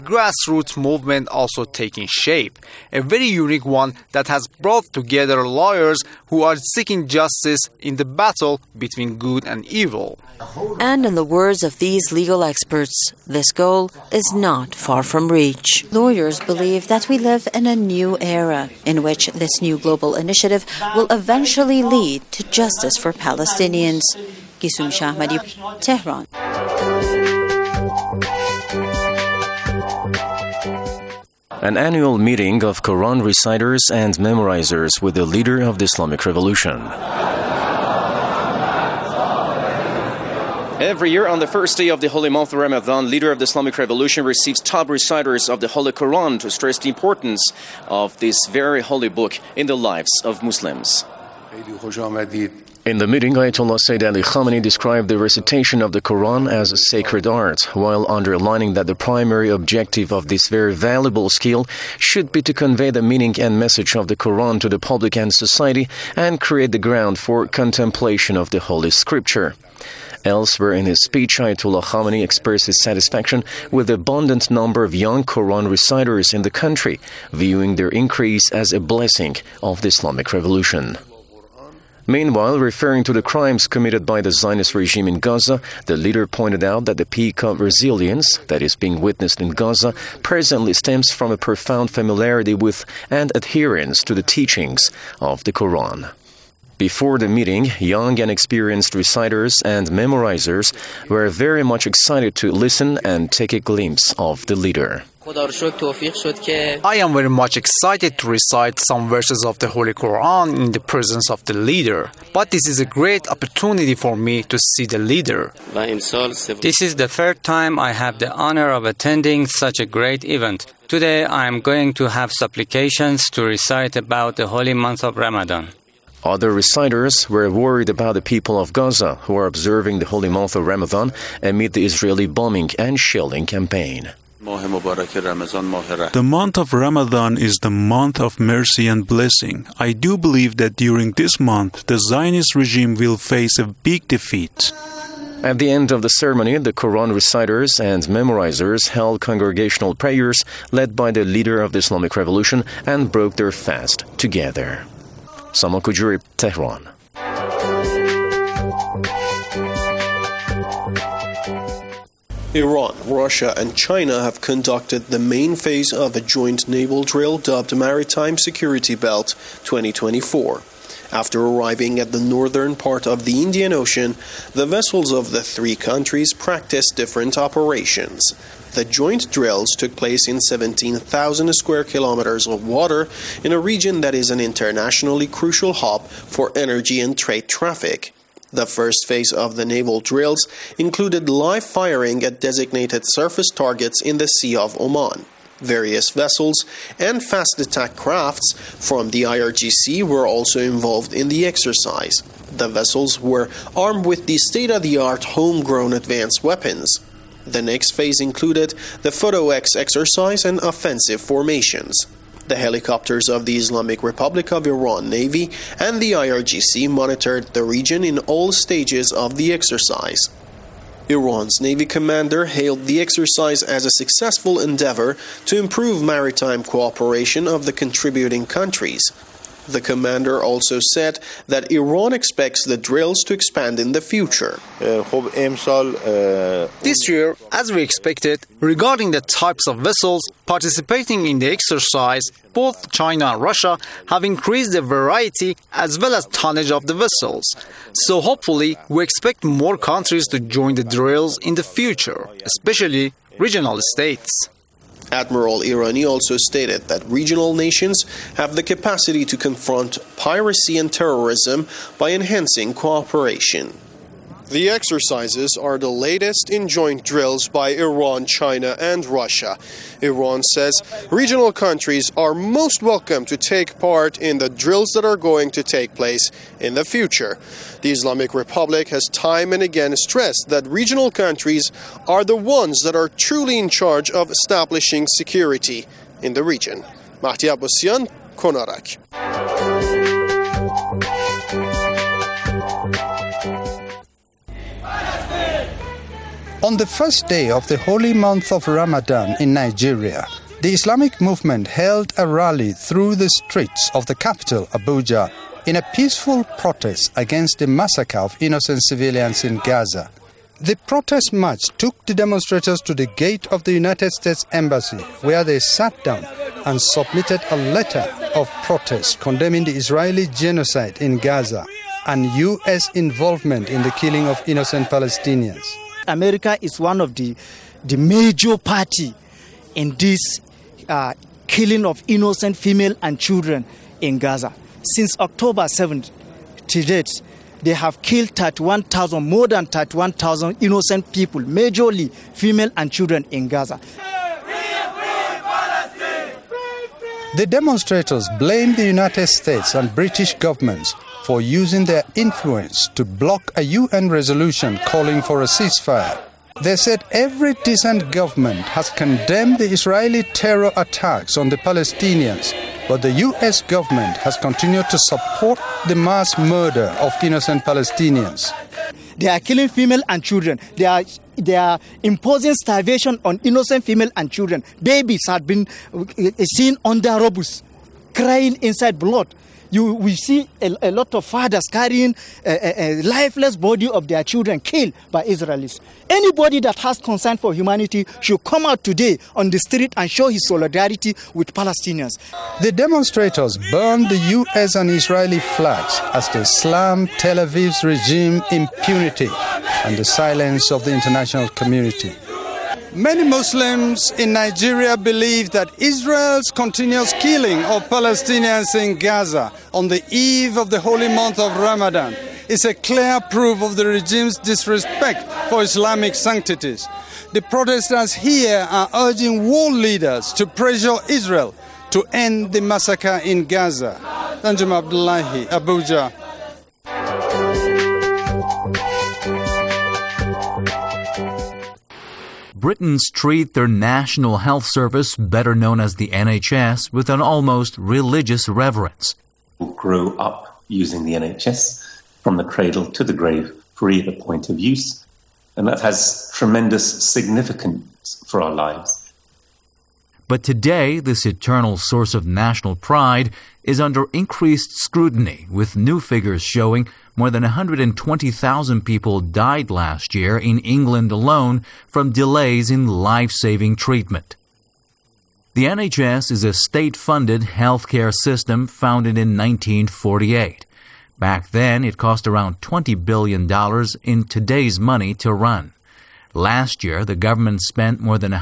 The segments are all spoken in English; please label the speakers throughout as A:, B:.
A: Grassroots movement also taking shape, a very unique one that has brought together lawyers who are seeking justice in the battle between good and evil.
B: And in the words of these legal experts, this goal is not far from reach. Lawyers believe that we live in a new era in which this new global initiative will eventually lead to justice for Palestinians. Gisum Shahmadi, Tehran.
C: An annual meeting of Quran reciters and memorizers with the leader of the Islamic Revolution. Every year on the first day of the holy month of Ramadan, leader of the Islamic Revolution receives top reciters of the Holy Quran to stress the importance of this very holy book in the lives of Muslims. In the meeting, Ayatollah Sayyid Ali Khamenei described the recitation of the Quran as a sacred art, while underlining that the primary objective of this very valuable skill should be to convey the meaning and message of the Quran to the public and society and create the ground for contemplation of the Holy Scripture. Elsewhere in his speech, Ayatollah Khamenei expressed his satisfaction with the abundant number of young Quran reciters in the country, viewing their increase as a blessing of the Islamic Revolution. Meanwhile, referring to the crimes committed by the Zionist regime in Gaza, the leader pointed out that the peak of resilience that is being witnessed in Gaza presently stems from a profound familiarity with and adherence to the teachings of the Quran. Before the meeting, young and experienced reciters and memorizers were very much excited to listen and take a glimpse of the leader.
A: I am very much excited to recite some verses of the Holy Quran in the presence of the leader. But this is a great opportunity for me to see the leader.
D: This is the third time I have the honor of attending such a great event. Today I am going to have supplications to recite about the holy month of Ramadan.
C: Other reciters were worried about the people of Gaza who are observing the holy month of Ramadan amid the Israeli bombing and shelling campaign.
E: The month of Ramadan is the month of mercy and blessing. I do believe that during this month, the Zionist regime will face a big defeat.
C: At the end of the ceremony, the Quran reciters and memorizers held congregational prayers led by the leader of the Islamic Revolution and broke their fast together. Samal Kujuri, Tehran.
F: Iran, Russia and China have conducted the main phase of a joint naval drill dubbed Maritime Security Belt 2024. After arriving at the northern part of the Indian Ocean, the vessels of the three countries practiced different operations. The joint drills took place in 17,000 square kilometers of water in a region that is an internationally crucial hub for energy and trade traffic. The first phase of the naval drills included live firing at designated surface targets in the Sea of Oman. Various vessels and fast attack crafts from the IRGC were also involved in the exercise. The vessels were armed with the state-of-the-art homegrown advanced weapons. The next phase included the Photo X exercise and offensive formations. The helicopters of the Islamic Republic of Iran Navy and the IRGC monitored the region in all stages of the exercise. Iran's Navy commander hailed the exercise as a successful endeavor to improve maritime cooperation of the contributing countries. The commander also said that Iran expects the drills to expand in the future.
A: This year, as we expected, regarding the types of vessels participating in the exercise, both China and Russia have increased the variety as well as tonnage of the vessels. So hopefully, we expect more countries to join the drills in the future, especially regional states.
F: Admiral Irani also stated that regional nations have the capacity to confront piracy and terrorism by enhancing cooperation. The exercises are the latest in joint drills by Iran, China, and Russia. Iran says regional countries are most welcome to take part in the drills that are going to take place in the future. The Islamic Republic has time and again stressed that regional countries are the ones that are truly in charge of establishing security in the region. Mahdi Abbasian, Konarak.
G: On the first day of the holy month of Ramadan in Nigeria, the Islamic movement held a rally through the streets of the capital, Abuja, in a peaceful protest against the massacre of innocent civilians in Gaza. The protest march took the demonstrators to the gate of the United States Embassy, where they sat down and submitted a letter of protest condemning the Israeli genocide in Gaza and U.S. involvement in the killing of innocent Palestinians.
H: America is one of the major party in this killing of innocent female and children in Gaza. Since October 7th to date, they have killed more than 31,000 innocent people, majorly female and children in Gaza.
G: The demonstrators blamed the United States and British governments for using their influence to block a UN resolution calling for a ceasefire. They said every decent government has condemned the Israeli terror attacks on the Palestinians, but the U.S. government has continued to support the mass murder of innocent Palestinians.
H: They are killing female and children. They are imposing starvation on innocent female and children. Babies have been seen on their robots, crying inside blood. We see a lot of fathers carrying a lifeless body of their children killed by Israelis. Anybody that has concern for humanity should come out today on the street and show his solidarity with Palestinians.
G: The demonstrators burned the U.S. and Israeli flags as they slammed Tel Aviv's regime impunity and the silence of the international community. Many Muslims in Nigeria believe that Israel's continuous killing of Palestinians in Gaza on the eve of the holy month of Ramadan is a clear proof of the regime's disrespect for Islamic sanctities. The protesters here are urging world leaders to pressure Israel to end the massacre in Gaza. Danjuma Abdullahi, Abuja.
I: Britons treat their National Health Service, better known as the NHS, with an almost religious reverence.
J: Grow up using the NHS from the cradle to the grave for either point of use, and that has tremendous significance for our lives.
I: But today, this eternal source of national pride is under increased scrutiny, with new figures showing more than 120,000 people died last year in England alone from delays in life-saving treatment. The NHS is a state-funded healthcare system founded in 1948. Back then, it cost around $20 billion in today's money to run. Last year, the government spent more than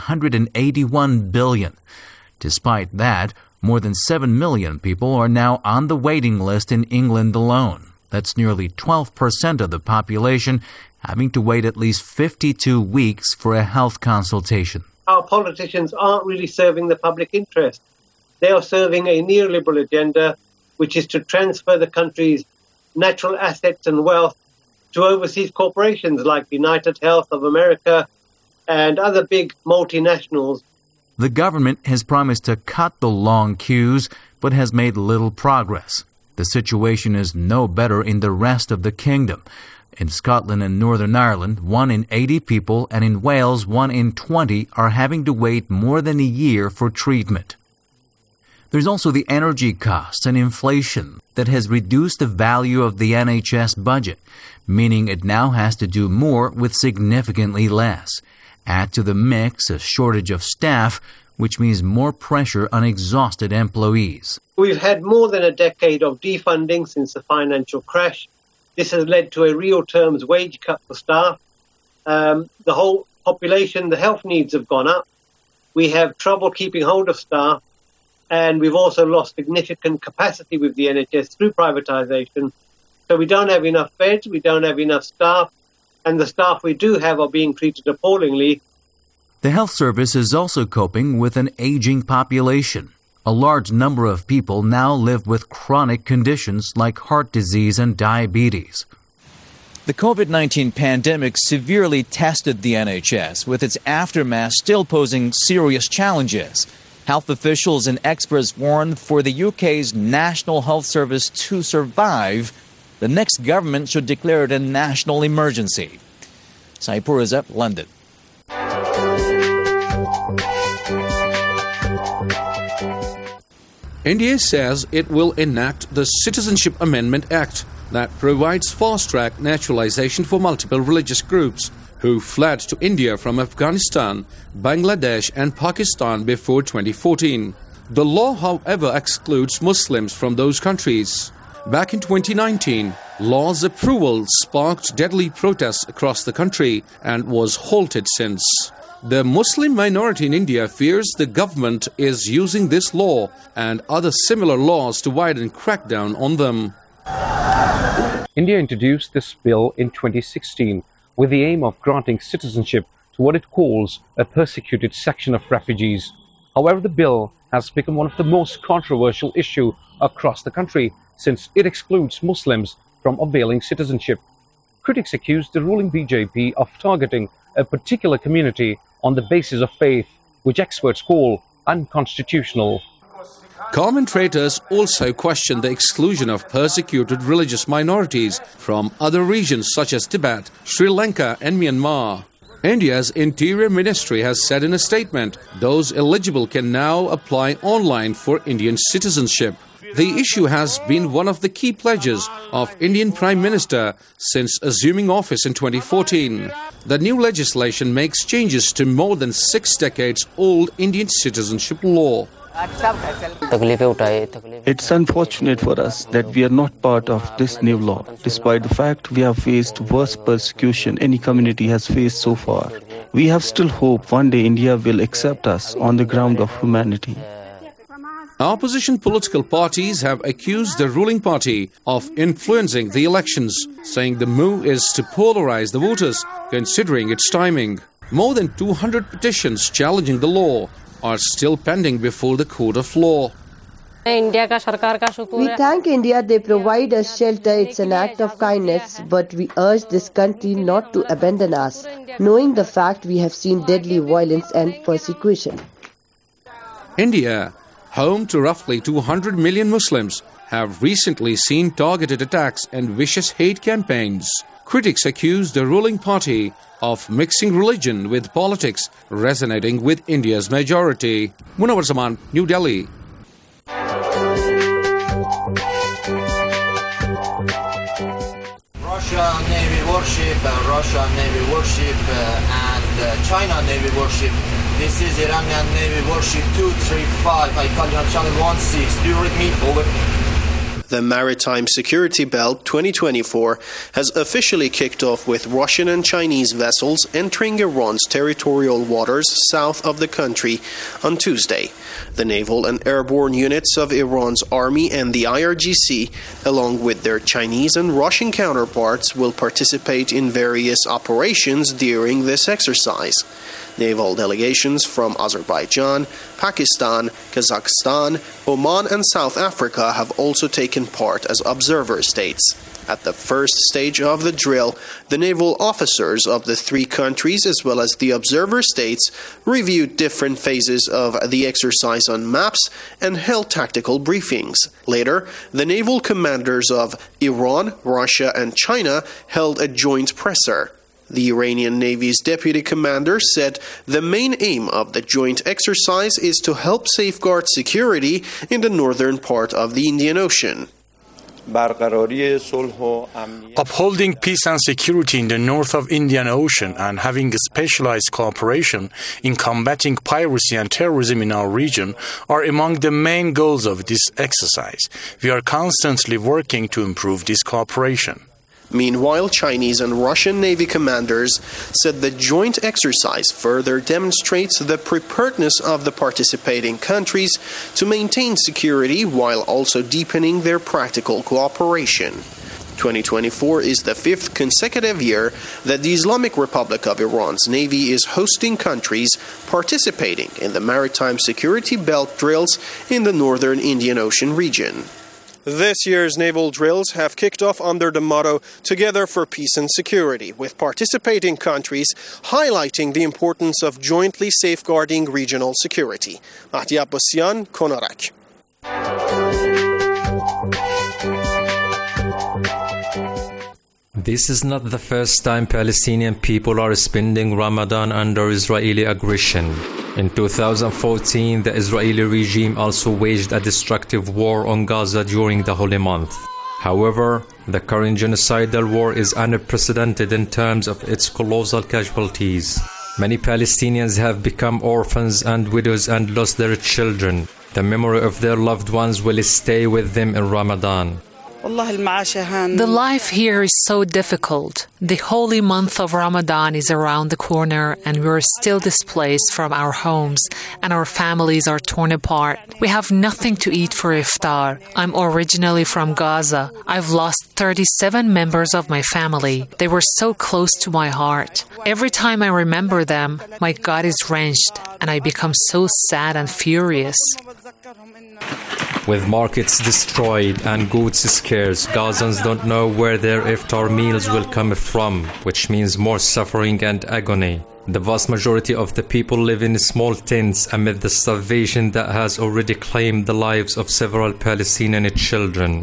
I: $181 billion. Despite that, more than 7 million people are now on the waiting list in England alone. That's nearly 12% of the population having to wait at least 52 weeks for a health consultation.
K: Our politicians aren't really serving the public interest. They are serving a neoliberal agenda, which is to transfer the country's natural assets and wealth to overseas corporations like United Health of America and other big multinationals.
I: The government has promised to cut the long queues, but has made little progress. The situation is no better in the rest of the kingdom. In Scotland and Northern Ireland, 1 in 80 people, and in Wales, 1 in 20 are having to wait more than a year for treatment. There's also the energy costs and inflation that has reduced the value of the NHS budget, meaning it now has to do more with significantly less. Add to the mix a shortage of staff, which means more pressure on exhausted employees.
K: We've had more than a decade of defunding since the financial crash. This has led to a real terms wage cut for staff. The whole population, the health needs have gone up. We have trouble keeping hold of staff, and we've also lost significant capacity with the NHS through privatisation. So we don't have enough beds, we don't have enough staff, and the staff we do have are being treated appallingly.
I: The health service is also coping with an aging population. A large number of people now live with chronic conditions like heart disease and diabetes.
L: The COVID-19 pandemic severely tested the NHS, with its aftermath still posing serious challenges. Health officials and experts warned for the UK's National Health Service to survive, the next government should declare it a national emergency. Saipur is up, London.
M: India says it will enact the Citizenship Amendment Act that provides fast-track naturalization for multiple religious groups who fled to India from Afghanistan, Bangladesh and Pakistan before 2014. The law, however, excludes Muslims from those countries. Back in 2019, law's approval sparked deadly protests across the country and was halted since. The Muslim minority in India fears the government is using this law and other similar laws to widen crackdown on them.
N: India introduced this bill in 2016 with the aim of granting citizenship to what it calls a persecuted section of refugees. However, the bill has become one of the most controversial issues across the country since it excludes Muslims from availing citizenship. Critics accuse the ruling BJP of targeting a particular community on the basis of faith, which experts call unconstitutional.
M: Commentators also question the exclusion of persecuted religious minorities from other regions such as Tibet, Sri Lanka and Myanmar. India's Interior Ministry has said in a statement, those eligible can now apply online for Indian citizenship. The issue has been one of the key pledges of Indian Prime Minister since assuming office in 2014. The new legislation makes changes to more than 6 decades old Indian citizenship law.
O: It's unfortunate for us that we are not part of this new law, despite the fact we have faced worse persecution any community has faced so far. We have still hope one day India will accept us on the ground of humanity.
M: Opposition political parties have accused the ruling party of influencing the elections, saying the move is to polarize the voters, considering its timing. More than 200 petitions challenging the law are still pending before the court of law.
P: We thank India, they provide us shelter, it's an act of kindness, but we urge this country not to abandon us, knowing the fact we have seen deadly violence and persecution.
M: India, home to roughly 200 million Muslims, have recently seen targeted attacks and vicious hate campaigns. Critics accuse the ruling party of mixing religion with politics, resonating with India's majority. Munawar Zaman, New Delhi.
Q: Russia Navy warship, Russia Navy warship and China Navy warship. This is Iranian Navy warship 235. I call you on channel 16. Do you read me? Over.
F: The Maritime Security Belt 2024 has officially kicked off with Russian and Chinese vessels entering Iran's territorial waters south of the country on Tuesday. The naval and airborne units of Iran's army and the IRGC, along with their Chinese and Russian counterparts, will participate in various operations during this exercise. Naval delegations from Azerbaijan, Pakistan, Kazakhstan, Oman and South Africa have also taken part as observer states. At the first stage of the drill, the naval officers of the 3 countries as well as the observer states reviewed different phases of the exercise on maps and held tactical briefings. Later, the naval commanders of Iran, Russia and China held a joint presser. The Iranian Navy's deputy commander said the main aim of the joint exercise is to help safeguard security in the northern part of the Indian Ocean.
R: Upholding peace and security in the north of Indian Ocean and having a specialized cooperation in combating piracy and terrorism in our region are among the main goals of this exercise. We are constantly working to improve this cooperation.
F: Meanwhile, Chinese and Russian Navy commanders said the joint exercise further demonstrates the preparedness of the participating countries to maintain security while also deepening their practical cooperation. 2024 is the 5th consecutive year that the Islamic Republic of Iran's Navy is hosting countries participating in the Maritime Security Belt drills in the northern Indian Ocean region. This year's naval drills have kicked off under the motto Together for Peace and Security, with participating countries highlighting the importance of jointly safeguarding regional security. Mahdi Abbasian, Konarak.
S: This is not the first time Palestinian people are spending Ramadan under Israeli aggression. In 2014, the Israeli regime also waged a destructive war on Gaza during the holy month. However, the current genocidal war is unprecedented in terms of its colossal casualties. Many Palestinians have become orphans and widows and lost their children. The memory of their loved ones will stay with them in Ramadan.
T: The life here is so difficult. The holy month of Ramadan is around the corner and we're still displaced from our homes and our families are torn apart. We have nothing to eat for iftar. I'm originally from Gaza. I've lost 37 members of my family. They were so close to my heart. Every time I remember them, my gut is wrenched and I become so sad and furious.
S: With markets destroyed and goods scarce, Gazans don't know where their iftar meals will come from, which means more suffering and agony. The vast majority of the people live in small tents amid the starvation that has already claimed the lives of several Palestinian children.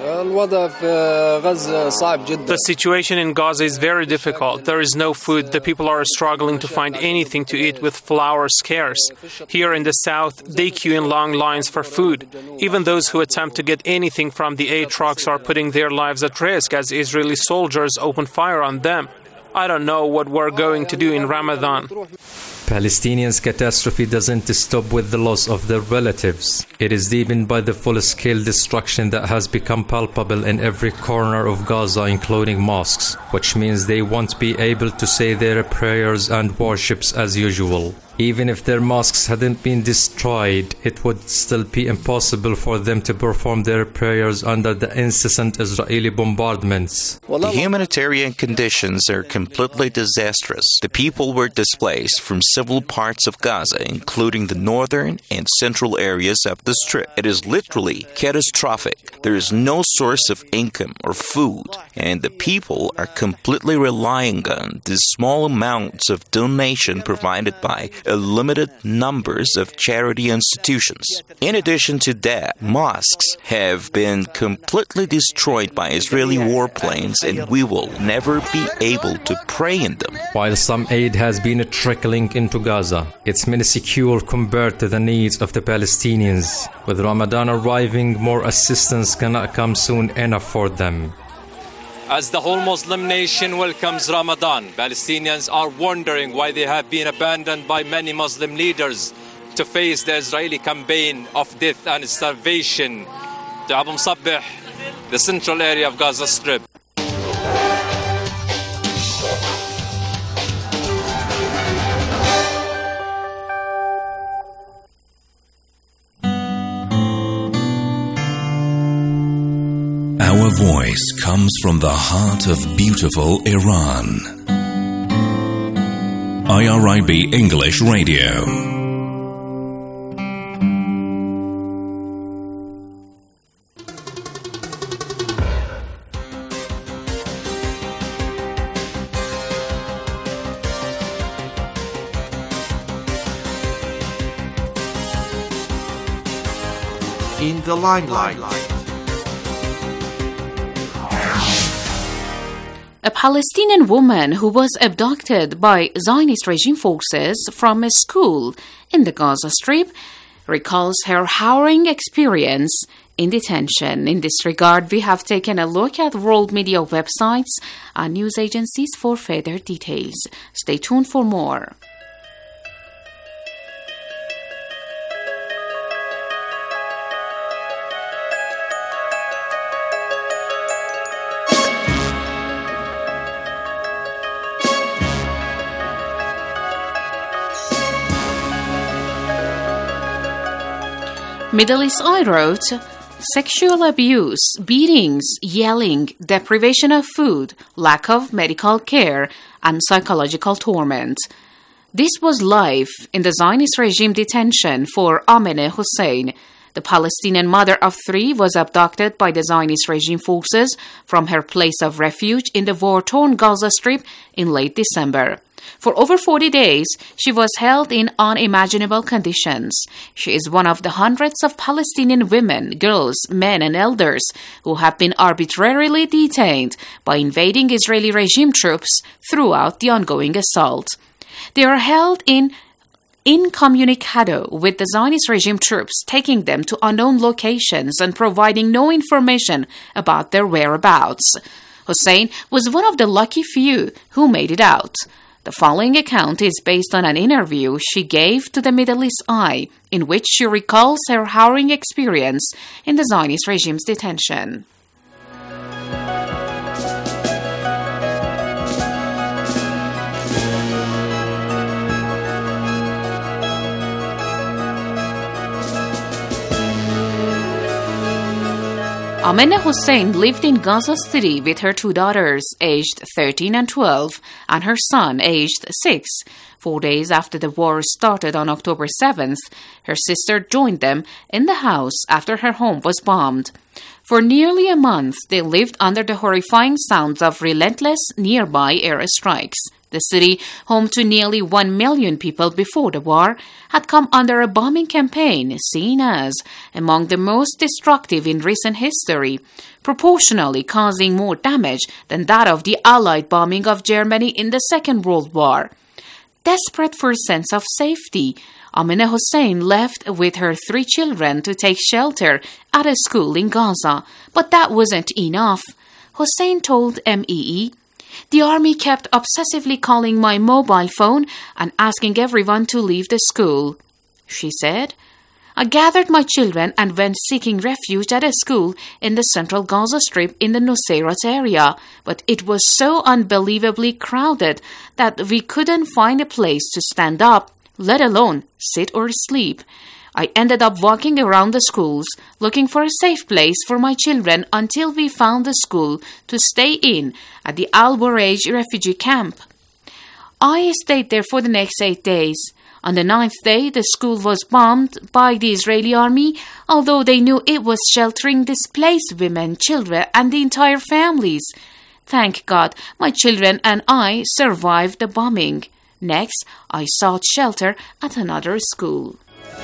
U: The situation in Gaza is very difficult. There is no food. The people are struggling to find anything to eat with flour scarce. Here in the south, they queue in long lines for food. Even those who attempt to get anything from the aid trucks are putting their lives at risk as Israeli soldiers open fire on them. I don't know what we're going to do in Ramadan.
S: Palestinians' catastrophe doesn't stop with the loss of their relatives. It is deepened by the full-scale destruction that has become palpable in every corner of Gaza, including mosques, which means they won't be able to say their prayers and worships as usual. Even if their mosques hadn't been destroyed, it would still be impossible for them to perform their prayers under the incessant Israeli bombardments.
V: The humanitarian conditions are completely disastrous. The people were displaced from several parts of Gaza, including the northern and central areas of the Strip. It is literally catastrophic. There is no source of income or food, and the people are completely relying on the small amounts of donation provided by limited numbers of charity institutions. In addition to that, mosques have been completely destroyed by Israeli warplanes, and we will never be able to pray in them.
S: While some aid has been trickling into Gaza, it's minuscule compared to the needs of the Palestinians. With Ramadan arriving, more assistance cannot come soon enough for them.
W: As the whole Muslim nation welcomes Ramadan, Palestinians are wondering why they have been abandoned by many Muslim leaders to face the Israeli campaign of death and starvation. To Abu Msabbih, the central area of Gaza Strip.
X: Our voice comes from the heart of beautiful Iran. IRIB English Radio.
Y: In the limelight.
Z: A Palestinian woman who was abducted by Zionist regime forces from a school in the Gaza Strip recalls her harrowing experience in detention. In this regard, we have taken a look at world media websites and news agencies for further details. Stay tuned for more. Middle East Eye wrote, sexual abuse, beatings, yelling, deprivation of food, lack of medical care, and psychological torment. This was life in the Zionist regime detention for Amineh Hussein. The Palestinian mother of 3 was abducted by the Zionist regime forces from her place of refuge in the war-torn Gaza Strip in late December. For over 40 days, she was held in unimaginable conditions. She is one of the hundreds of Palestinian women, girls, men, and elders who have been arbitrarily detained by invading Israeli regime troops throughout the ongoing assault. They are held incommunicado with the Zionist regime troops taking them to unknown locations and providing no information about their whereabouts. Hussein was one of the lucky few who made it out. The following account is based on an interview she gave to the Middle East Eye, in which she recalls her harrowing experience in the Zionist regime's detention. Ameneh Hussein lived in Gaza City with her two daughters, aged 13 and 12, and her son, aged 6. 4 days after the war started on October 7th, her sister joined them in the house after her home was bombed. For nearly a month, they lived under the horrifying sounds of relentless nearby airstrikes. The city, home to nearly 1 million people before the war, had come under a bombing campaign seen as among the most destructive in recent history, proportionally causing more damage than that of the Allied bombing of Germany in the Second World War. Desperate for a sense of safety, Ameneh Hussein left with her 3 children to take shelter at a school in Gaza, but that wasn't enough. Hussein told MEE, "The army kept obsessively calling my mobile phone and asking everyone to leave the school." She said, "I gathered my children and went seeking refuge at a school in the central Gaza Strip in the Nuseirat area, but it was so unbelievably crowded that we couldn't find a place to stand up, let alone sit or sleep. I ended up walking around the schools, looking for a safe place for my children until we found a school to stay in at the Al-Bureij refugee camp. I stayed there for the next 8 days. On the 9th day, the school was bombed by the Israeli army, although they knew it was sheltering displaced women, children, and the entire families. Thank God, my children and I survived the bombing. Next, I sought shelter at another school."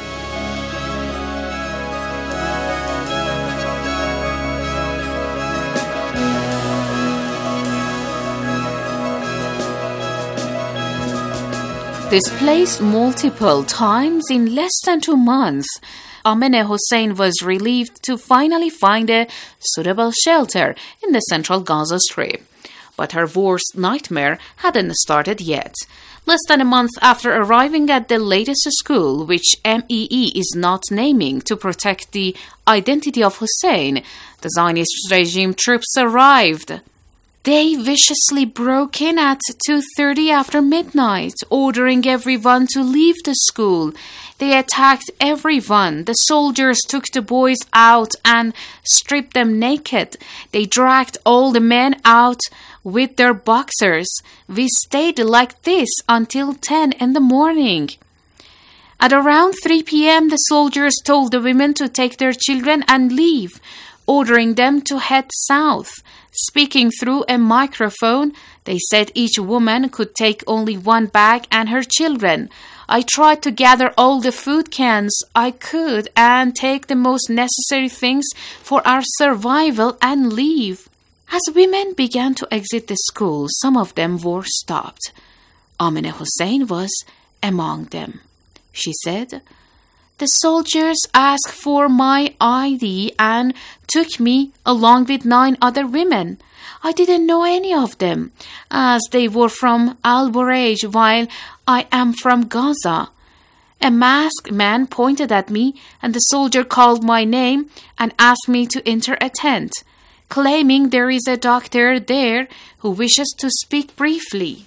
Z: Displaced multiple times in less than 2 months, Ameneh Hussein was relieved to finally find a suitable shelter in the central Gaza Strip. But her worst nightmare hadn't started yet. Less than a month after arriving at the latest school, which MEE is not naming to protect the identity of Hussein, the Zionist regime troops arrived. They viciously broke in at 2:30 after midnight, ordering everyone to leave the school. They attacked everyone. The soldiers took the boys out and stripped them naked. They dragged all the men out with their boxers. We stayed like this until 10 in the morning. At around 3 p.m., the soldiers told the women to take their children and leave, ordering them to head south. Speaking through a microphone, they said each woman could take only one bag and her children. I tried to gather all the food cans I could and take the most necessary things for our survival and leave. As women began to exit the school, some of them were stopped. Ameneh Hussein was among them. She said, "The soldiers asked for my ID and took me along with 9 other women. I didn't know any of them, as they were from Al-Bureij while I am from Gaza. A masked man pointed at me and the soldier called my name and asked me to enter a tent, claiming there is a doctor there who wishes to speak briefly."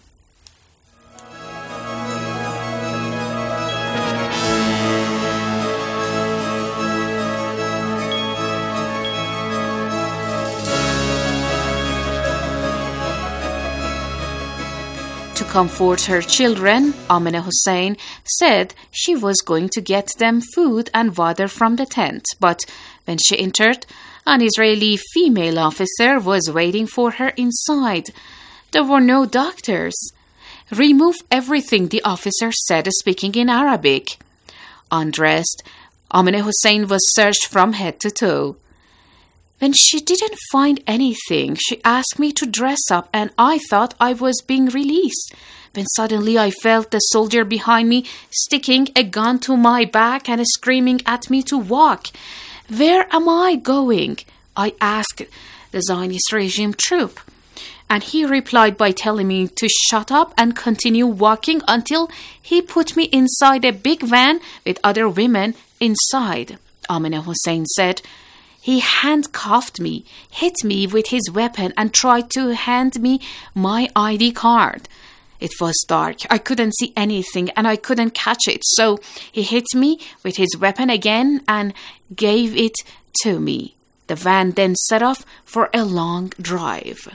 Z: To comfort her children, Ameneh Hussein said she was going to get them food and water from the tent, but when she entered, an Israeli female officer was waiting for her inside. There were no doctors. "Remove everything," the officer said, speaking in Arabic. Undressed, Amineh Hussein was searched from head to toe. When she didn't find anything, she asked me to dress up, and I thought I was being released. When suddenly I felt the soldier behind me sticking a gun to my back and screaming at me to walk. "Where am I going?" I asked the Zionist regime troop. And he replied by telling me to shut up and continue walking until he put me inside a big van with other women inside. Amineh Hussein said, "He handcuffed me, hit me with his weapon, and tried to hand me my ID card. It was dark. I couldn't see anything and I couldn't catch it. So he hit me with his weapon again and gave it to me." The van then set off for a long drive.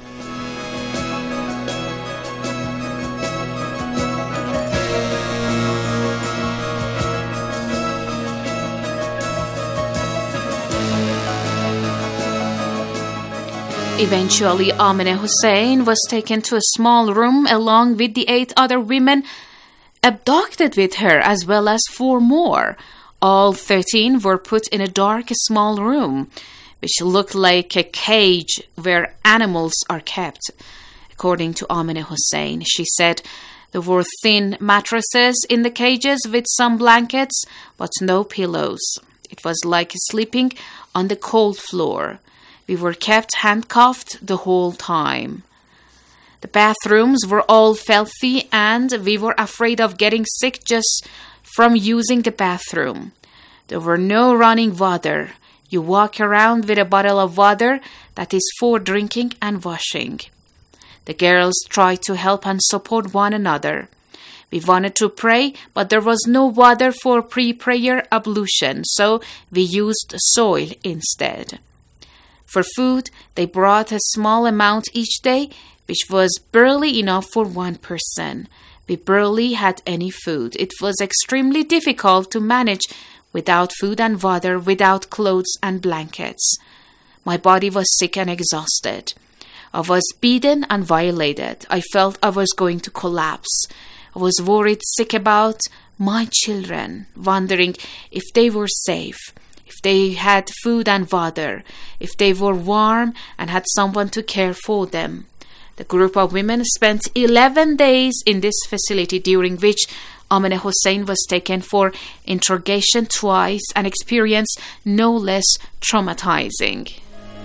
Z: Eventually, Amineh Hussein was taken to a small room along with the 8 other women abducted with her, as well as 4 more. All 13 were put in a dark, small room, which looked like a cage where animals are kept. According to Amineh Hussein, she said there were thin mattresses in the cages with some blankets, but no pillows. It was like sleeping on the cold floor. We were kept handcuffed the whole time. The bathrooms were all filthy and we were afraid of getting sick just from using the bathroom. There were no running water. You walk around with a bottle of water that is for drinking and washing. The girls tried to help and support one another. We wanted to pray, but there was no water for pre-prayer ablution, so we used soil instead. For food, they brought a small amount each day, which was barely enough for one person. We barely had any food. It was extremely difficult to manage without food and water, without clothes and blankets. My body was sick and exhausted. I was beaten and violated. I felt I was going to collapse. I was worried, sick about my children, wondering if they were safe, if they had food and water, if they were warm and had someone to care for them. The group of women spent 11 days in this facility, during which Amineh Hussein was taken for interrogation twice and experienced no less traumatizing.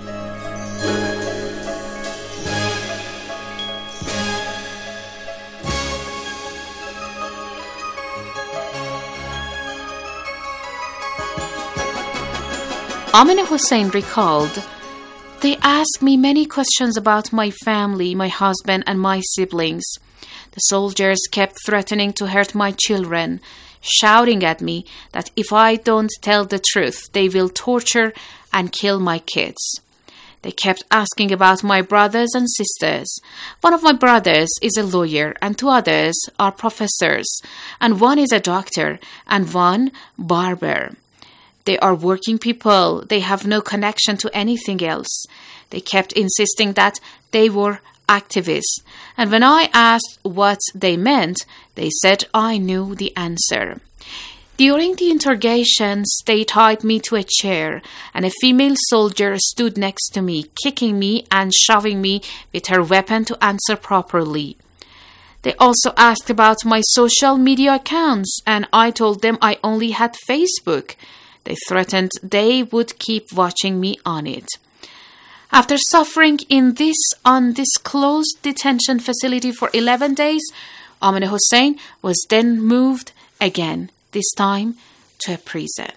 Z: Amineh Hussein recalled, "They asked me many questions about my family, my husband, and my siblings. The soldiers kept threatening to hurt my children, shouting at me that if I don't tell the truth, they will torture and kill my kids. They kept asking about my brothers and sisters. One of my brothers is a lawyer, and 2 others are professors, and one is a doctor, and one barber. They are working people. They have no connection to anything else. They kept insisting that they were activists. And when I asked what they meant, they said I knew the answer. During the interrogations, they tied me to a chair, and a female soldier stood next to me, kicking me and shoving me with her weapon to answer properly. They also asked about my social media accounts, and I told them I only had Facebook. They threatened they would keep watching me on it. After suffering in this undisclosed detention facility for 11 days, Amineh Hussein was then moved again, this time to a prison.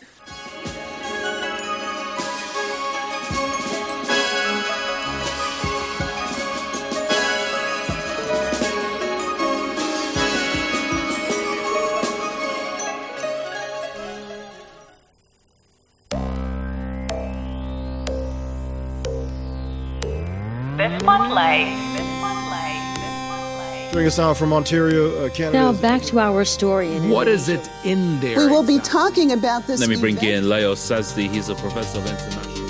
A: The Spotlight.
B: Joining us now from Ontario, Canada.
C: Now back to our story.
D: What is it in there?
E: We will be talking about this.
D: Let me bring
E: event.
D: in Leo Sazdi. He's a professor of international.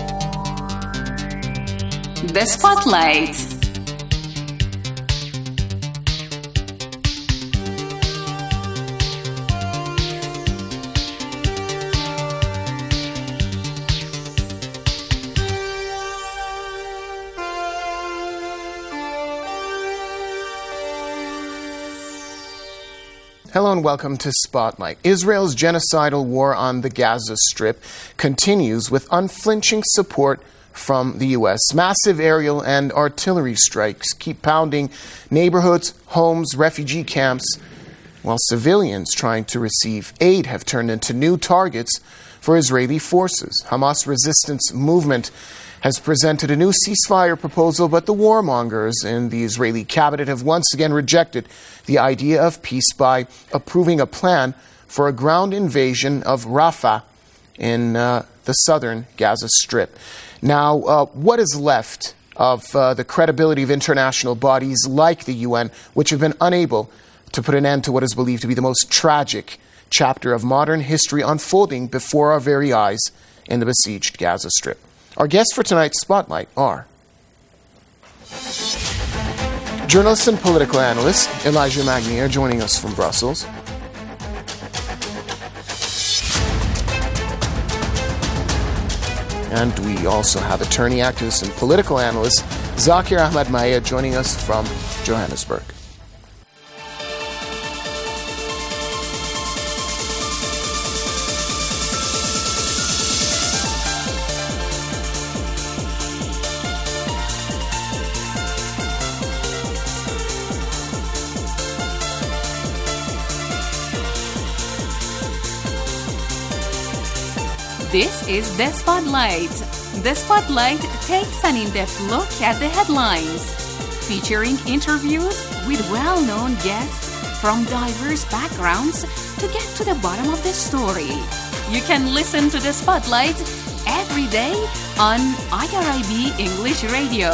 Z: The Spotlight.
C: Hello and welcome to Spotlight. Israel's genocidal war on the Gaza Strip continues with unflinching support from the U.S. Massive aerial and artillery strikes keep pounding neighborhoods, homes, refugee camps, while civilians trying to receive aid have turned into new targets for Israeli forces. Hamas resistance movement has presented a new ceasefire proposal, but the warmongers in the Israeli cabinet have once again rejected the idea of peace by approving a plan for a ground invasion of Rafah in the southern Gaza Strip. Now, what is left of the credibility of international bodies like the UN, which have been unable to put an end to what is believed to be the most tragic chapter of modern history unfolding before our very eyes in the besieged Gaza Strip? Our guests for tonight's Spotlight are journalist and political analyst Elijah Magnier, joining us from Brussels. And we also have attorney, activist, and political analyst Zakir Ahmad Maya joining us from Johannesburg.
Z: This is The Spotlight. The Spotlight takes an in-depth look at the headlines, featuring interviews with well-known guests from diverse backgrounds to get to the bottom of the story. You can listen to The Spotlight every day on IRIB English Radio.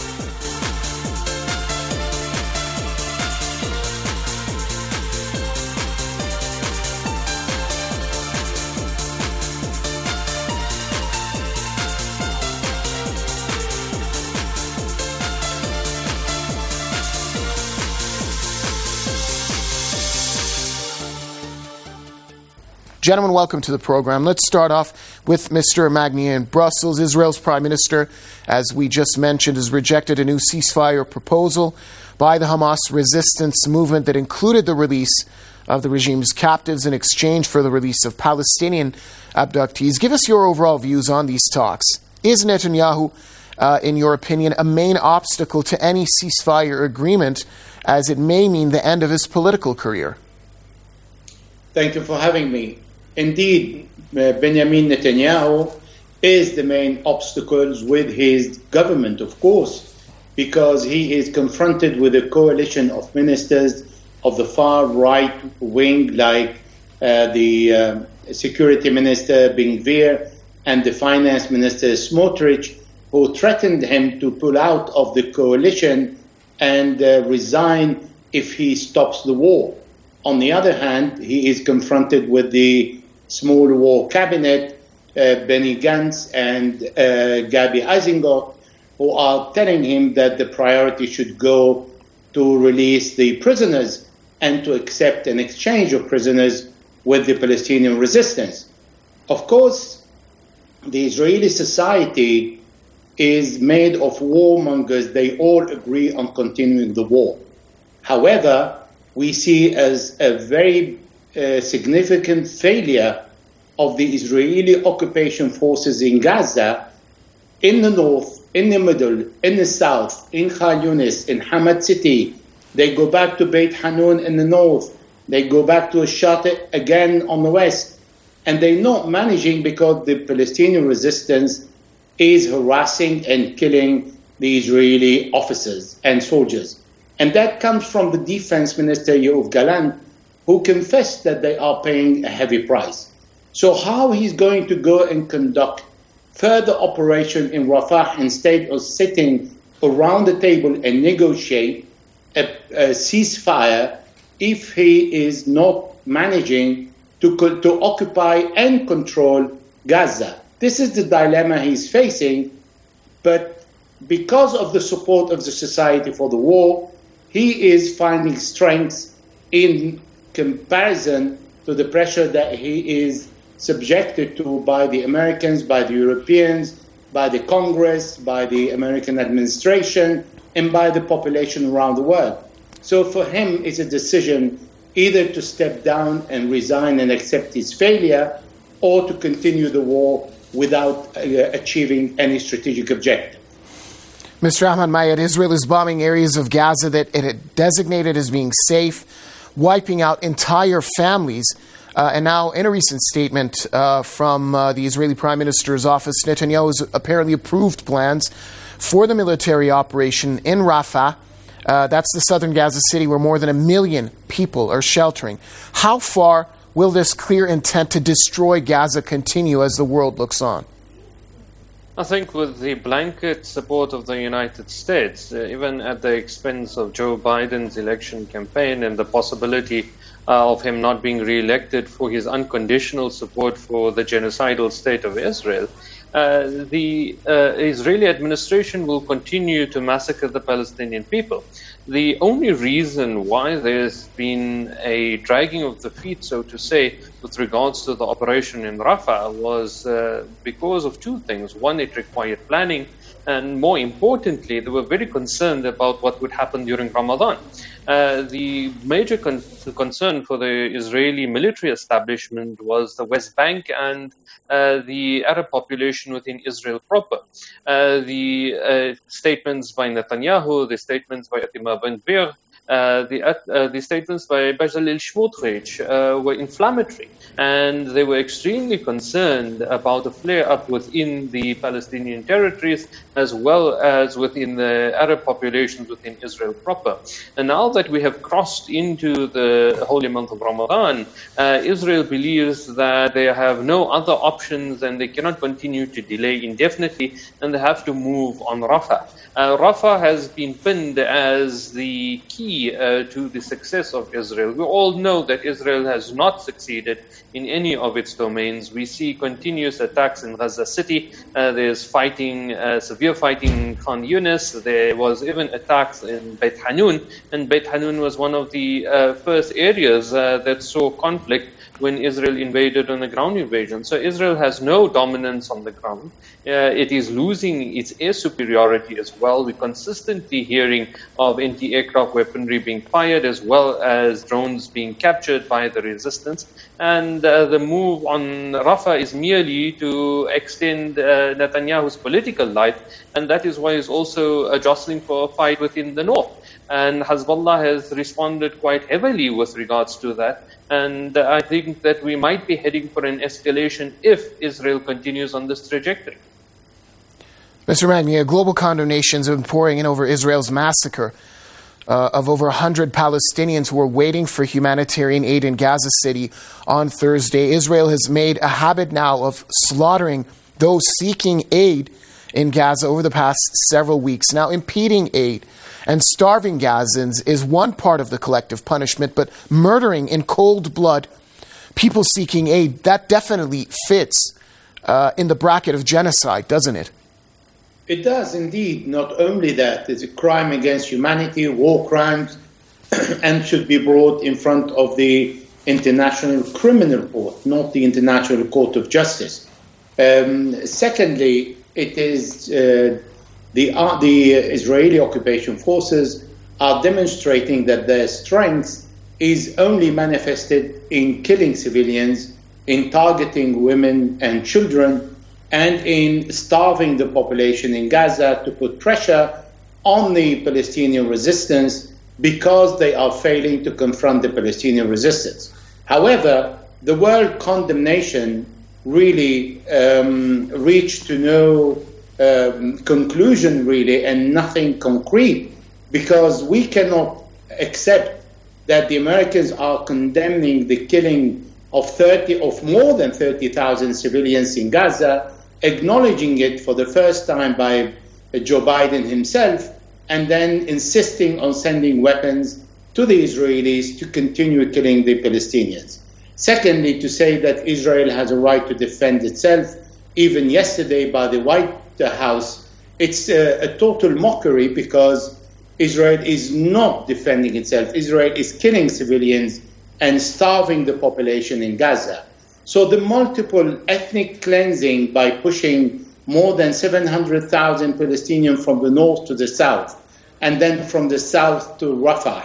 C: Gentlemen, welcome to the program. Let's start off with Mr. Magnier in Brussels. Israel's Prime Minister, as we just mentioned, has rejected a new ceasefire proposal by the Hamas resistance movement that included the release of the regime's captives in exchange for the release of Palestinian abductees. Give us your overall views on these talks. Is Netanyahu, in your opinion, a main obstacle to any ceasefire agreement, as it may mean the end of his political career?
E: Thank you for having me. Indeed, Benjamin Netanyahu is the main obstacles with his government, of course, because he is confronted with a coalition of ministers of the far right wing, like the security minister Ben-Gvir and the finance minister Smotrich, who threatened him to pull out of the coalition and resign if he stops the war. On the other hand, he is confronted with the small war cabinet, Benny Gantz and Gabi Eisenkot, who are telling him that the priority should go to release the prisoners and to accept an exchange of prisoners with the Palestinian resistance. Of course, the Israeli society is made of warmongers. They all agree on continuing the war. However, we see as a very significant failure of the Israeli occupation forces in Gaza, in the north, in the middle, in the south, in Khan Yunis, in Hamad City. They go back to Beit Hanun in the north. They go back to Shati again on the west. And they're not managing because the Palestinian resistance is harassing and killing the Israeli officers and soldiers. And that comes from the defense minister, Yoav Gallant, who confessed that they are paying a heavy price. So how he's going to go and conduct further operation in Rafah instead of sitting around the table and negotiate a ceasefire if he is not managing to occupy and control Gaza? This is the dilemma he's facing, but because of the support of the Society for the War, he is finding strength in comparison to the pressure that he is subjected to by the Americans, by the Europeans, by the Congress, by the American administration, and by the population around the world. So for him, it's a decision either to step down and resign and accept his failure, or to continue the war without achieving any strategic objective.
C: Mr. Ahmad Mayed, Israel is bombing areas of Gaza that it had designated as being safe, wiping out entire families. And now, in a recent statement from the Israeli Prime Minister's office, Netanyahu has apparently approved plans for the military operation in Rafah. That's the southern Gaza city where more than 1 million people are sheltering. How far will this clear intent to destroy Gaza continue as the world looks on?
G: I think with the blanket support of the United States, even at the expense of Joe Biden's election campaign and the possibility of him not being re-elected for his unconditional support for the genocidal state of Israel, the Israeli administration will continue to massacre the Palestinian people. The only reason why there's been a dragging of the feet, so to say, with regards to the operation in Rafah was because of two things. One, it required planning, and more importantly, they were very concerned about what would happen during Ramadan. The major concern for the Israeli military establishment was the West Bank and the Arab population within Israel proper. The statements by Netanyahu, the statements by Itamar Ben-Gvir, the statements by Bezalel Smotrich were inflammatory, and they were extremely concerned about a flare-up within the Palestinian territories as well as within the Arab populations within Israel proper. And now that we have crossed into the holy month of Ramadan, Israel believes that they have no other options and they cannot continue to delay indefinitely, and they have to move on Rafah. Rafah has been pinned as the key to the success of Israel. We all know that Israel has not succeeded in any of its domains. We see continuous attacks in Gaza City. There's fighting, severe fighting in Khan Yunis. There was even attacks in Beit Hanun, and Beit Hanun was one of the first areas that saw conflict when Israel invaded on a ground invasion. So Israel has no dominance on the ground. It is losing its air superiority as well. We're consistently hearing of anti-aircraft weaponry being fired as well as drones being captured by the resistance. And the move on Rafah is merely to extend Netanyahu's political life, and that is why he's also jostling for a fight within the north. And Hezbollah has responded quite heavily with regards to that. And I think that we might be heading for an escalation if Israel continues on this trajectory.
C: Mr. Magnia, global condemnations have been pouring in over Israel's massacre of over 100 Palestinians who were waiting for humanitarian aid in Gaza City on Thursday. Israel has made a habit now of slaughtering those seeking aid in Gaza over the past several weeks. Now, impeding aid and starving Gazans is one part of the collective punishment, but murdering in cold blood people seeking aid, that definitely fits in the bracket of genocide, doesn't it?
E: It does indeed. Not only that, it's a crime against humanity, war crimes, and should be brought in front of the International Criminal Court, not the International Court of Justice. Secondly, it is the Israeli occupation forces are demonstrating that their strength is only manifested in killing civilians, in targeting women and children, and in starving the population in Gaza to put pressure on the Palestinian resistance because they are failing to confront the Palestinian resistance. However, the world condemnation really reached to no conclusion, really, and nothing concrete, because we cannot accept that the Americans are condemning the killing of more than 30,000 civilians in Gaza, acknowledging it for the first time by Joe Biden himself, and then insisting on sending weapons to the Israelis to continue killing the Palestinians. Secondly, to say that Israel has a right to defend itself, even yesterday by the White House, it's a total mockery, because Israel is not defending itself. Israel is killing civilians and starving the population in Gaza. So the multiple ethnic cleansing by pushing more than 700,000 Palestinians from the north to the south, and then from the south to Rafah,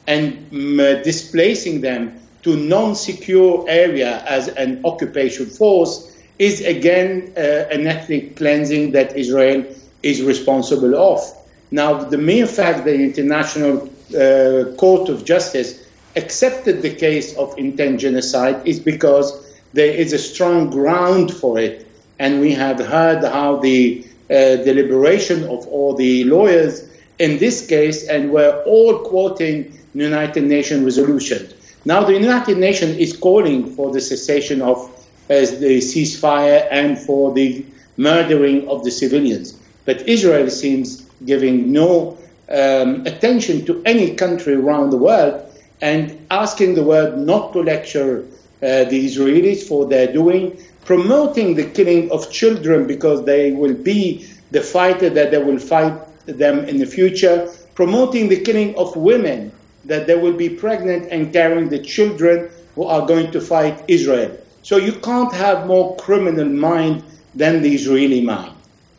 E: and displacing them to non-secure area as an occupation force is again an ethnic cleansing that Israel is responsible of. Now, the mere fact the International Court of Justice accepted the case of intent genocide is because there is a strong ground for it. And we have heard how the deliberation of all the lawyers in this case, and we're all quoting the United Nations resolution. Now, the United Nations is calling for the cessation of the ceasefire and for the murdering of the civilians. But Israel seems giving no attention to any country around the world and asking the world not to lecture the Israelis for their doing, promoting the killing of children because they will be the fighter that they will fight them in the future, promoting the killing of women, that they will be pregnant and carrying the children who are going to fight Israel. So you can't have more criminal mind than the Israeli mind.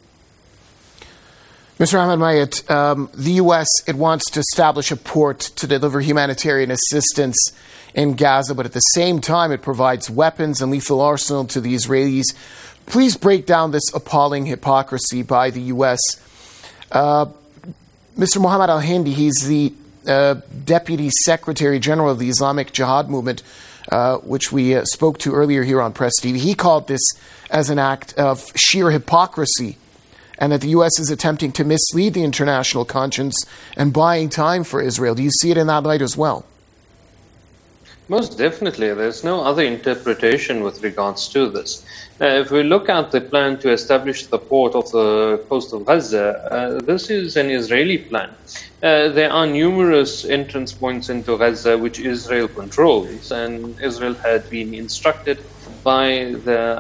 C: Mr. Ahmed Mayet, the U.S., it wants to establish a port to deliver humanitarian assistance in Gaza, but at the same time it provides weapons and lethal arsenal to the Israelis. Please break down this appalling hypocrisy by the U.S. Mr. Mohammed al-Hindi, he's the Deputy Secretary General of the Islamic Jihad Movement, which we spoke to earlier here on Press TV. He called this as an act of sheer hypocrisy, and that the U.S. is attempting to mislead the international conscience and buying time for Israel. Do you see it in that light as well?
G: Most definitely. There's no other interpretation with regards to this. If we look at the plan to establish the port of the coast of Gaza, this is an Israeli plan. There are numerous entrance points into Gaza which Israel controls, and Israel had been instructed by the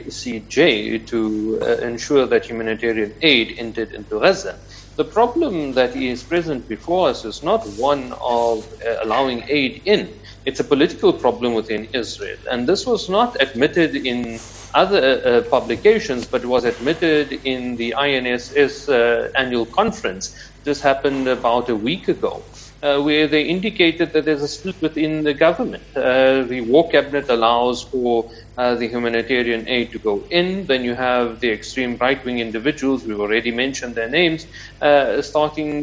G: ICJ to ensure that humanitarian aid entered into Gaza. The problem that is present before us is not one of allowing aid in. It's a political problem within Israel. And this was not admitted in other publications, but was admitted in the INSS annual conference. This happened about a week ago, where they indicated that there's a split within the government. The War Cabinet allows for the humanitarian aid to go in. Then you have the extreme right-wing individuals, we've already mentioned their names, starting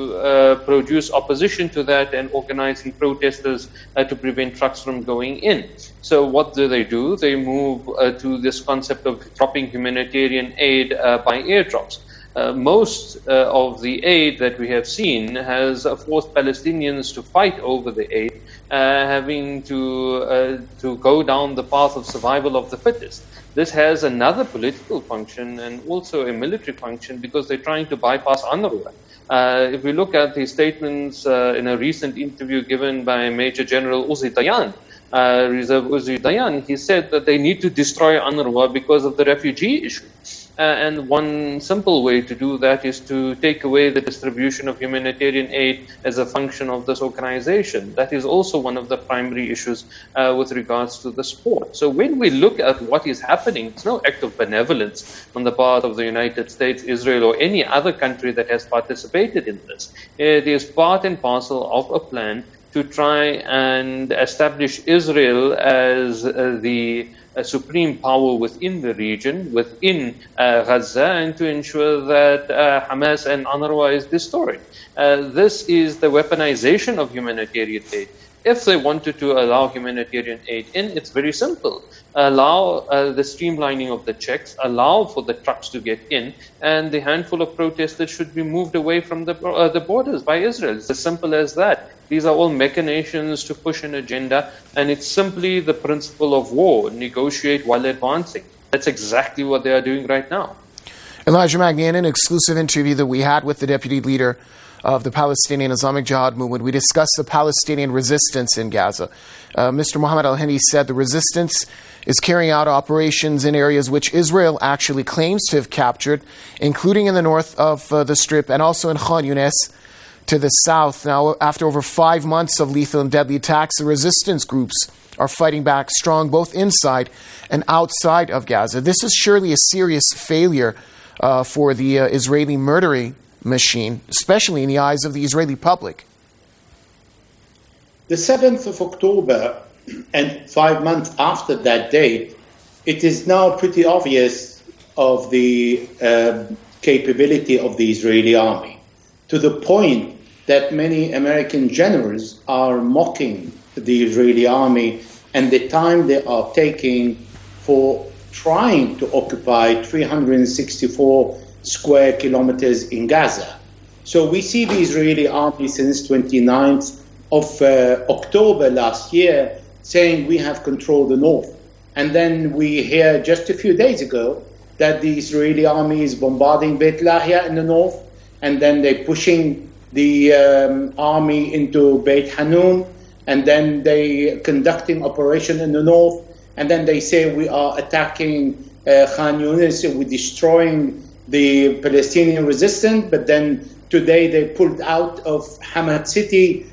G: to produce opposition to that and organizing protesters to prevent trucks from going in. So what do? They move to this concept of dropping humanitarian aid by airdrops. Most of the aid that we have seen has forced Palestinians to fight over the aid, having to go down the path of survival of the fittest. This has another political function and also a military function because they're trying to bypass UNRWA. If we look at the statements in a recent interview given by Major General Uzi Dayan, Reserve Uzi Dayan, he said that they need to destroy UNRWA because of the refugee issue. And one simple way to do that is to take away the distribution of humanitarian aid as a function of this organization. That is also one of the primary issues with regards to the sport. So when we look at what is happening, it's no act of benevolence on the part of the United States, Israel, or any other country that has participated in this. It is part and parcel of a plan to try and establish Israel as the supreme power within the region, within Gaza, and to ensure that Hamas and UNRWA is destroyed. This is the weaponization of humanitarian aid. If they wanted to allow humanitarian aid in, it's very simple. Allow the streamlining of the checks, allow for the trucks to get in, and the handful of protesters should be moved away from the borders by Israel. It's as simple as that. These are all machinations to push an agenda, and it's simply the principle of war, negotiate while advancing. That's exactly what they are doing right now.
C: Elijah Magni, in an exclusive interview that we had with the deputy leader of the Palestinian Islamic Jihad Movement, we discussed the Palestinian resistance in Gaza. Mr. Mohammed al-Hindi said the resistance is carrying out operations in areas which Israel actually claims to have captured, including in the north of the Strip and also in Khan Yunis to the south. Now, after over 5 months of lethal and deadly attacks, the resistance groups are fighting back strong both inside and outside of Gaza. This is surely a serious failure for the Israeli murdering machine, especially in the eyes of the Israeli public.
E: The 7th of October, and 5 months after that date, it is now pretty obvious of the capability of the Israeli army, to the point that many American generals are mocking the Israeli army and the time they are taking for trying to occupy 364 square kilometers in Gaza. So we see the Israeli army since 29th of October last year saying we have controlled the north. And then we hear just a few days ago that the Israeli army is bombarding Beit Lahia in the north, and then they're pushing the army into Beit Hanun, and then they conducting operation in the north, and then they say we are attacking Khan Yunis, we're destroying the Palestinian resistance, but then today they pulled out of Hamad city,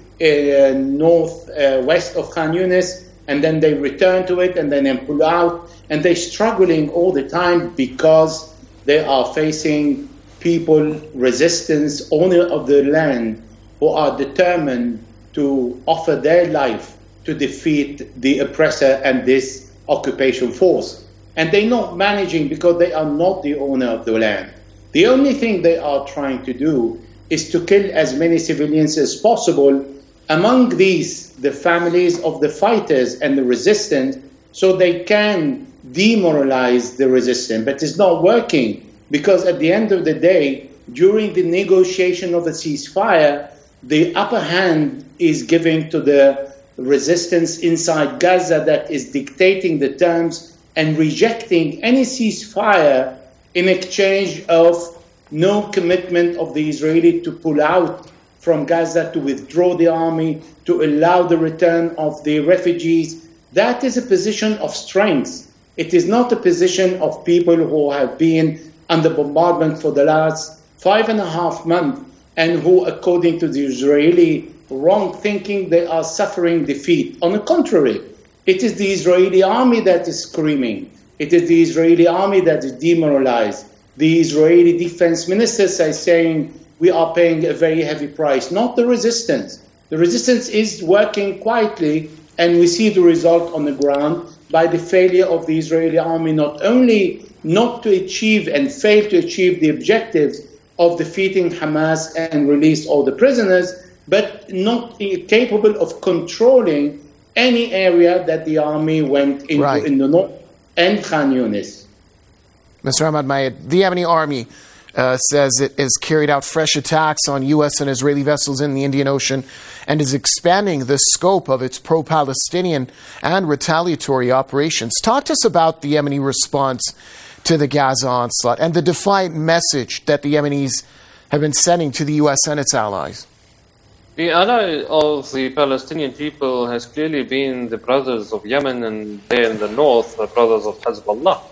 E: northwest of Khan Yunis, and then they return to it, and then they pull out, and they're struggling all the time because they are facing people, resistance, owner of the land, who are determined to offer their life to defeat the oppressor and this occupation force. And they're not managing because they are not the owner of the land. The only thing they are trying to do is to kill as many civilians as possible. Among these, the families of the fighters and the resistance, so they can demoralize the resistance. But it's not working, because at the end of the day, during the negotiation of a ceasefire, the upper hand is given to the resistance inside Gaza that is dictating the terms and rejecting any ceasefire in exchange of no commitment of the Israeli to pull out from Gaza, to withdraw the army, to allow the return of the refugees. That is a position of strength. It is not a position of people who have been under bombardment for the last 5.5 months and who, according to the Israeli wrong thinking, they are suffering defeat. On the contrary, it is the Israeli army that is screaming. It is the Israeli army that is demoralized. The Israeli defense ministers are saying, we are paying a very heavy price, not the resistance. The resistance is working quietly, and we see the result on the ground by the failure of the Israeli army not only not to achieve and fail to achieve the objectives of defeating Hamas and release all the prisoners, but not capable of controlling any area that the army went into in the north and Khan Yunis.
C: Mr. Ahmad Mayed, the Yemeni army says it has carried out fresh attacks on U.S. and Israeli vessels in the Indian Ocean and is expanding the scope of its pro-Palestinian and retaliatory operations. Talk to us about the Yemeni response to the Gaza onslaught and the defiant message that the Yemenis have been sending to the U.S. and its allies.
G: The ally of the Palestinian people has clearly been the brothers of Yemen, and there in the north, the brothers of Hezbollah.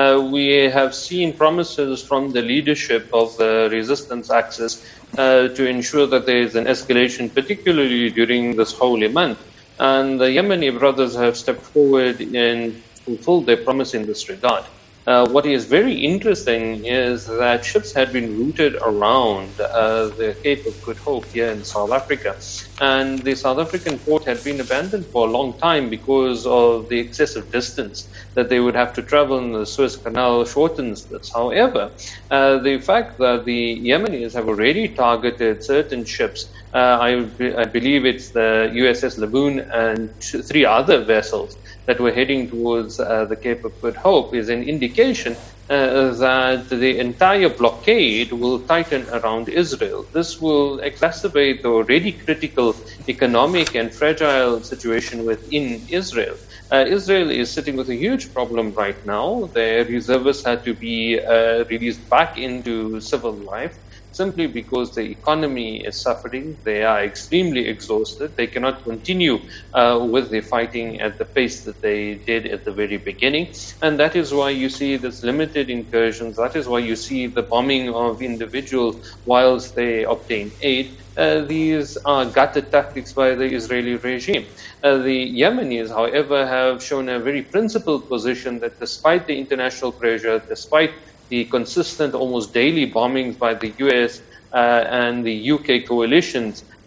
G: We have seen promises from the leadership of the resistance axis to ensure that there is an escalation, particularly during this holy month. And the Yemeni brothers have stepped forward and fulfilled their promise in this regard. What is very interesting is that ships had been routed around the Cape of Good Hope here in South Africa. And the South African port had been abandoned for a long time because of the excessive distance that they would have to travel, and the Suez Canal shortens this. However, the fact that the Yemenis have already targeted certain ships, I believe it's the USS Laboon and 3 other vessels that were heading towards the Cape of Good Hope, is an indication that the entire blockade will tighten around Israel. This will exacerbate the already critical economic and fragile situation within Israel. Israel is sitting with a huge problem right now. Their reservists had to be released back into civil life, simply because the economy is suffering. They are extremely exhausted. They cannot continue with the fighting at the pace that they did at the very beginning. And that is why you see this limited incursions. That is why you see the bombing of individuals whilst they obtain aid. These are gutted tactics by the Israeli regime. The Yemenis, however, have shown a very principled position that despite the international pressure, despite the consistent, almost daily bombings by the US and the UK coalitions,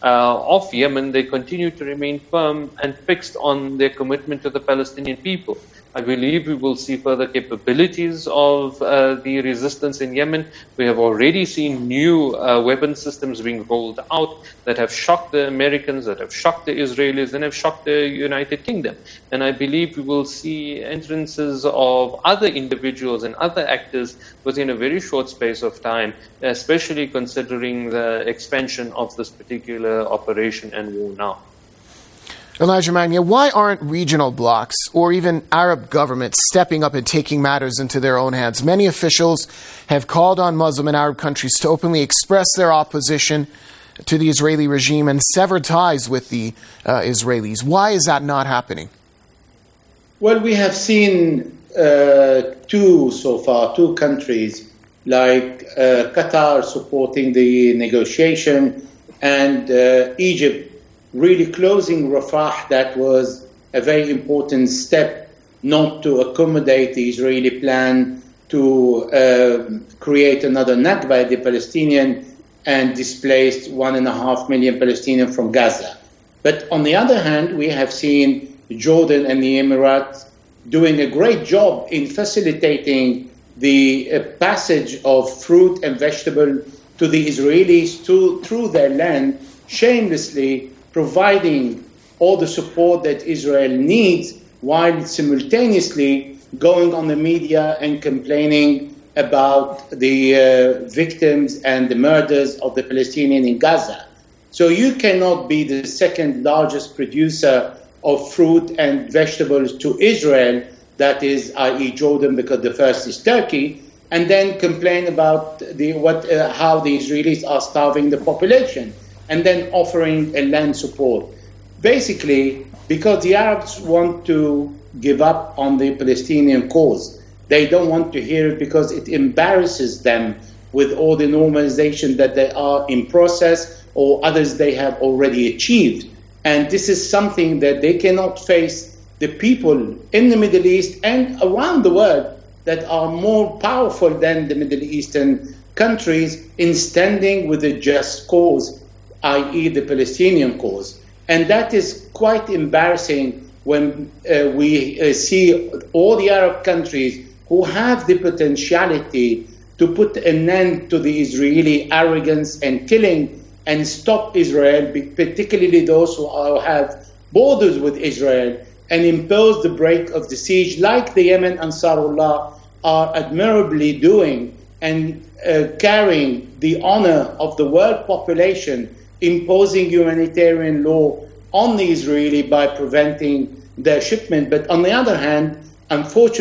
G: of Yemen, they continue to remain firm and fixed on their commitment to the Palestinian people. I believe we will see further capabilities of the resistance in Yemen. We have already seen new weapon systems being rolled out that have shocked the Americans, that have shocked the Israelis, and have shocked the United Kingdom. And I believe we will see entrances of other individuals and other actors within a very short space of time, especially considering the expansion of this particular operation and war now.
C: Elijah Magnia, why aren't regional blocs or even Arab governments stepping up and taking matters into their own hands? Many officials have called on Muslim and Arab countries to openly express their opposition to the Israeli regime and sever ties with the Israelis. Why is that not happening?
E: Well, we have seen two countries like Qatar supporting the negotiation and Egypt really closing Rafah. That was a very important step not to accommodate the Israeli plan to create another Nakba, the Palestinian, and displaced 1.5 million Palestinians from Gaza. But on the other hand, we have seen Jordan and the Emirates doing a great job in facilitating the passage of fruit and vegetable to the Israelis through their land, shamelessly providing all the support that Israel needs, while simultaneously going on the media and complaining about the victims and the murders of the Palestinians in Gaza. So you cannot be the second largest producer of fruit and vegetables to Israel, that is, i.e. Jordan, because the first is Turkey, and then complain about how the Israelis are starving the population, and then offering a land support. Basically, because the Arabs want to give up on the Palestinian cause. They don't want to hear it because it embarrasses them with all the normalization that they are in process or others they have already achieved. And this is something that they cannot face the people in the Middle East and around the world that are more powerful than the Middle Eastern countries in standing with a just cause, i.e. the Palestinian cause. And that is quite embarrassing when we see all the Arab countries who have the potentiality to put an end to the Israeli arrogance and killing and stop Israel, particularly those who have borders with Israel, and impose the break of the siege like the Yemen Ansarullah are admirably doing and carrying the honor of the world population, imposing humanitarian law on the Israeli by preventing their shipment. But on the other hand, unfortunately,